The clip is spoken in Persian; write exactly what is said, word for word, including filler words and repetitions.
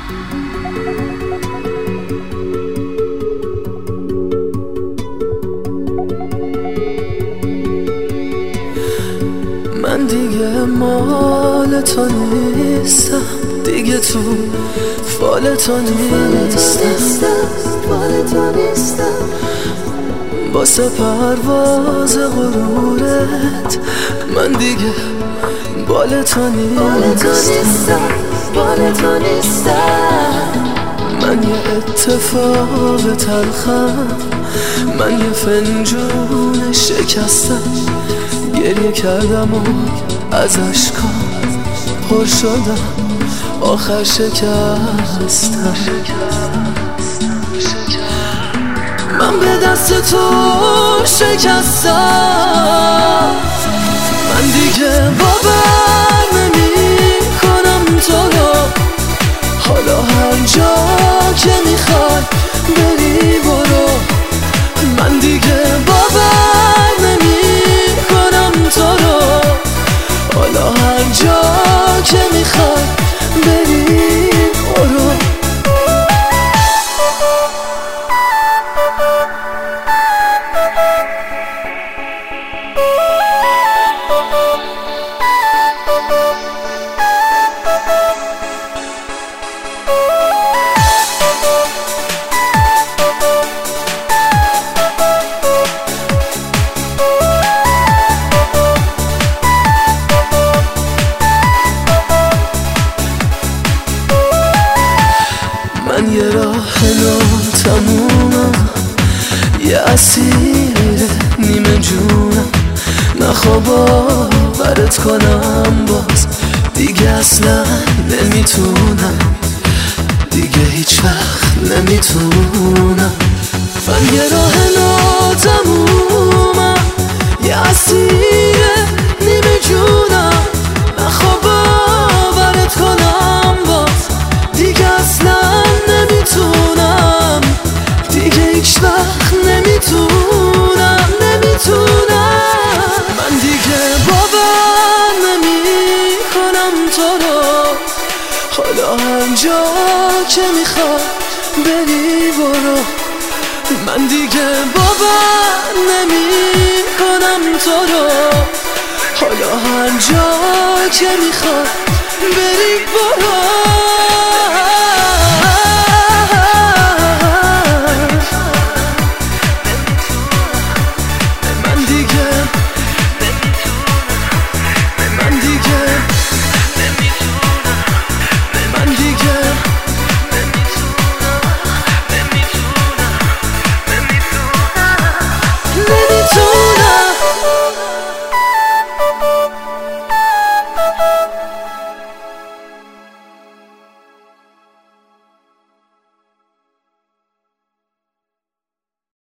من دیگه مال تو نیستم، دیگه تو فال تو نیستم. واسه پرواز غرورت من دیگه بال تو نیستم. من یه اتفاق تلخم، من یه فنجون شکستم، گریه کردم و از اشکام پر شدم، آخر شکستم. من به دست تو شکستم، من دیگه باور نمی کنم تو رو. حالا هر جا که میخوای بری برو، من دیگه باور نمی کنم تو رو. حالا هر جا که میخوای بری برو. من یه راه ناتمومم، یه اسیر نیمه جونم. نخوا باورت کنم باز دیگه اصلا نمیتونم، دیگه هیچ وقت نمیتونم. من یه راه ناتمومم، یه اسیر نیمه جونم. نخوا باورت کنم باز دیگه اصلا نمیتونم، دیگه هیچ وقت نمیتونم نمیتونم. من دیگه باور نمی کنم تو رو. حالا هر جا که میخوای بری برو، من دیگه باور نمی کنم تو رو. حالا هر جا که میخوای بری برو.